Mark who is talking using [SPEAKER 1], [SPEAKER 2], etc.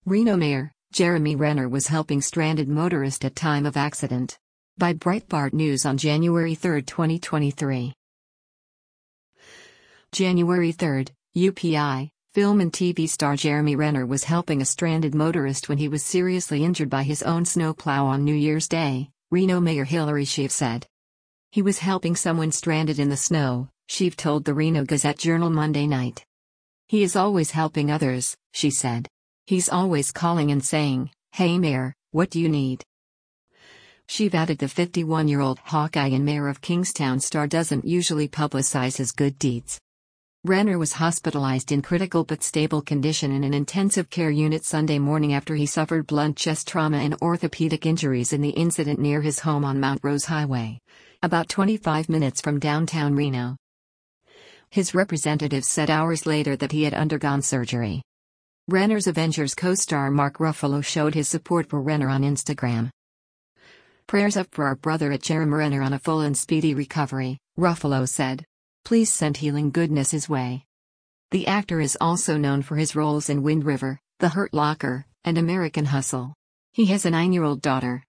[SPEAKER 1] Reno Mayor Jeremy Renner was helping stranded motorist at time of accident. By Breitbart News on January 3, 2023. January 3, UPI, film and TV star Jeremy Renner was helping a stranded motorist when he was seriously injured by his own snowplow on New Year's Day, Reno Mayor Hillary Sheev said. He was helping someone stranded in the snow, Sheev told the Reno Gazette-Journal Monday night. He is always helping others, she said. He's always calling and saying, "Hey Mayor, what do you need?" Sheev added the 51-year-old Hawkeye and mayor of Kingstown star doesn't usually publicize his good deeds. Renner was hospitalized in critical but stable condition in an intensive care unit Sunday morning after he suffered blunt chest trauma and orthopedic injuries in the incident near his home on Mount Rose Highway, about 25 minutes from downtown Reno. His representatives said hours later that he had undergone surgery. Renner's Avengers co-star Mark Ruffalo showed his support for Renner on Instagram. "Prayers up for our brother at Jeremy Renner on a full and speedy recovery," Ruffalo said. "Please send healing goodness his way." The actor is also known for his roles in Wind River, The Hurt Locker, and American Hustle. He has a 9-year-old daughter.